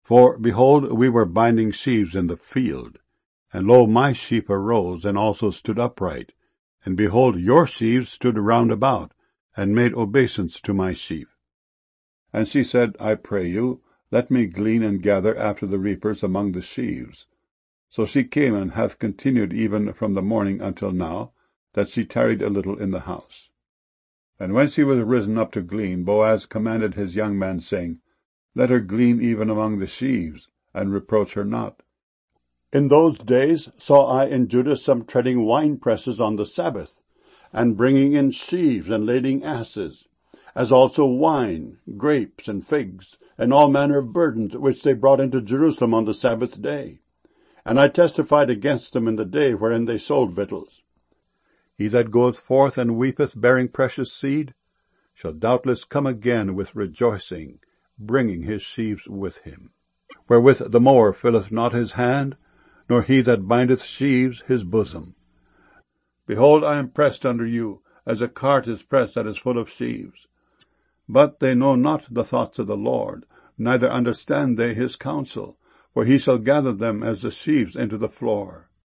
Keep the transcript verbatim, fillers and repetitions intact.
For, behold, we were binding sheaves in the field, and lo, my sheaf arose, and also stood upright. And behold, your sheaves stood round about, and made obeisance to my sheaf. And she said, I pray you, let me glean and gather after the reapers among the sheaves. So she came, and hath continued even from the morning until now, that she tarried a little in the house. And when she was risen up to glean, Boaz commanded his young man, saying, Let her glean even among the sheaves, and reproach her not. In those days saw I in Judah some treading winepresses on the Sabbath, and bringing in sheaves and lading asses, as also wine, grapes, and figs, and all manner of burdens, which they brought into Jerusalem on the Sabbath day. And I testified against them in the day wherein they sold victuals. He that goeth forth and weepeth, bearing precious seed, shall doubtless come again with rejoicing, bringing his sheaves with him. Wherewith the mower filleth not his hand, nor he that bindeth sheaves his bosom. Behold, I am pressed under you, as a cart is pressed that is full of sheaves. But they know not the thoughts of the Lord, neither understand they his counsel, for he shall gather them as the sheaves into the floor.